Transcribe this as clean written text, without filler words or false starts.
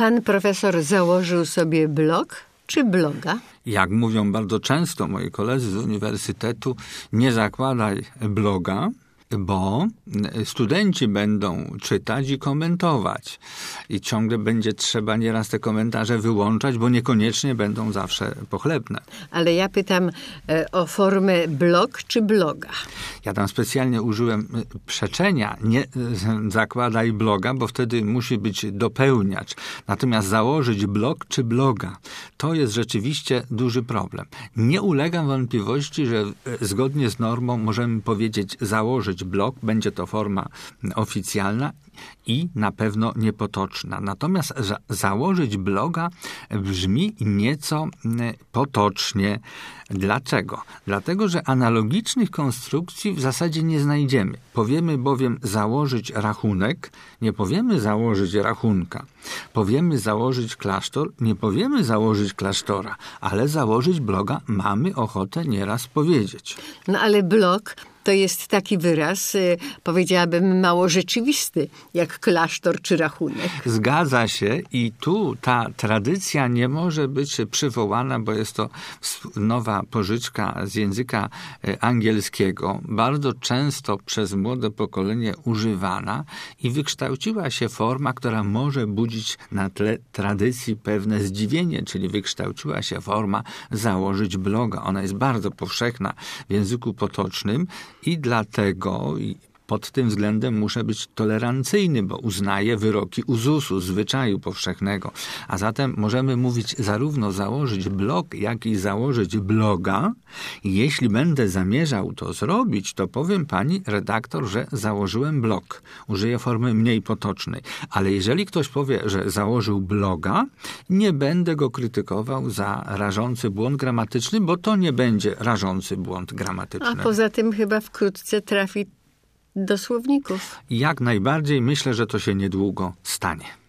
pan profesor założył sobie blog czy bloga? Jak mówią bardzo często moi koledzy z uniwersytetu, nie zakładaj bloga, bo studenci będą czytać i komentować. I ciągle będzie trzeba nieraz te komentarze wyłączać, bo niekoniecznie będą zawsze pochlebne. Ale ja pytam o formę blog czy bloga? Ja tam specjalnie użyłem przeczenia, nie zakładaj bloga, bo wtedy musi być dopełniacz. Natomiast założyć blog czy bloga, to jest rzeczywiście duży problem. Nie ulegam wątpliwości, że zgodnie z normą możemy powiedzieć założyć blog, będzie to forma oficjalna i na pewno niepotoczna. Natomiast założyć bloga brzmi nieco potocznie. Dlaczego? Dlatego, że analogicznych konstrukcji w zasadzie nie znajdziemy. Powiemy bowiem założyć rachunek, nie powiemy założyć rachunka. Powiemy założyć klasztor, nie powiemy założyć klasztora, ale założyć bloga mamy ochotę nieraz powiedzieć. No ale blog to jest taki wyraz, powiedziałabym, mało rzeczywisty, jak klasztor czy rachunek. Zgadza się i tu ta tradycja nie może być przywołana, bo jest to nowa pożyczka z języka angielskiego, bardzo często przez młode pokolenie używana i wykształciła się forma, która może budzić na tle tradycji pewne zdziwienie, czyli wykształciła się forma założyć bloga. Ona jest bardzo powszechna w języku potocznym i dlatego pod tym względem muszę być tolerancyjny, bo uznaję wyroki uzusu, zwyczaju powszechnego. A zatem możemy mówić zarówno założyć blog, jak i założyć bloga. I jeśli będę zamierzał to zrobić, to powiem pani redaktor, że założyłem blog. Użyję formy mniej potocznej. Ale jeżeli ktoś powie, że założył bloga, nie będę go krytykował za rażący błąd gramatyczny, bo to nie będzie rażący błąd gramatyczny. A poza tym chyba wkrótce trafi do słowników. Jak najbardziej myślę, że to się niedługo stanie.